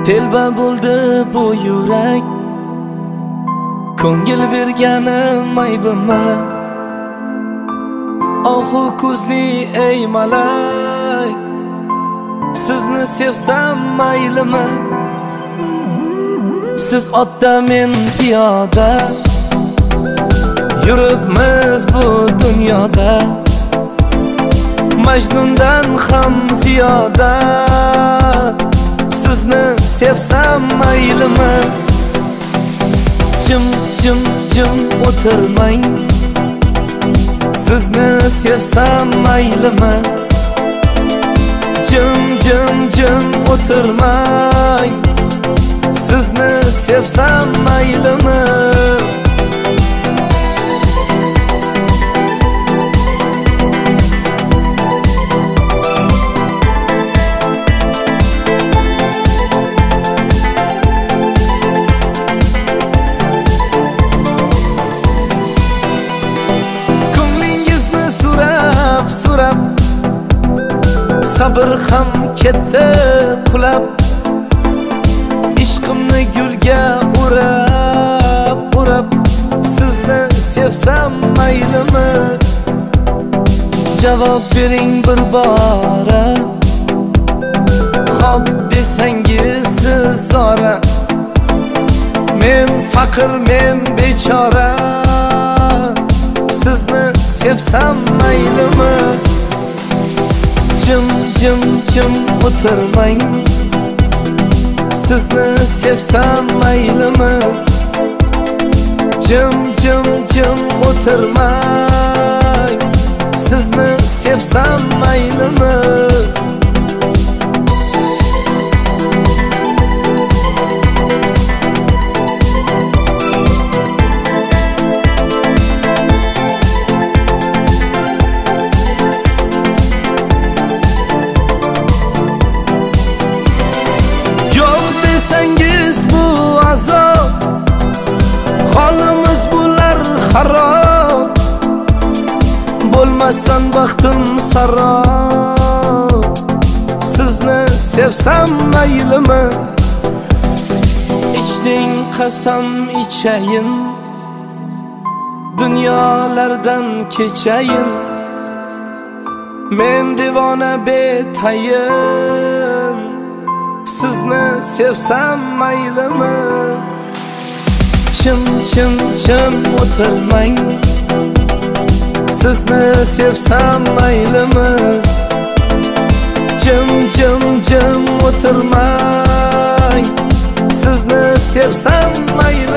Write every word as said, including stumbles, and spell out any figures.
Telba bo'ldi bu yurak, ko'ngil berganim aybimi? Ohu ko'zli ey malak, sizni sevsam maylimi? Siz otda men piyoda, yuribmiz bu dunyoda. Majnundan ham ziyoda, sizni sevsam maylimi? Jim jim jim o'tirmang, sizni sevsam maylimi? Jim jim jim o'tirmang, sizni sevsam maylimi? So'rab sabr ham ketdi qulab, ishqimni gulga o'rab o'rab, sizni sevsam maylimi? Javob bering bir bora, xo'p desangiz siz zora. Men faqir, men bechora, sizni sevsam maylimi? Jim jim jim o'tirmang, sizni sevsam maylimi? Jim jim jim o'tirmang, sizni sevsam maylimi? Holimiz bo'lar xarob, bo'lmasdan baxtim sarob. Sizni sevsam maylimi? Ichding qasam ichayin, dunyolardan kechayin. Men devona betayin, sizni sevsam maylimi? Chim chim chim o'tirmang, sizni sevsam maylimi? Jim jim jim o'tirmang, sizni sevsam maylimi?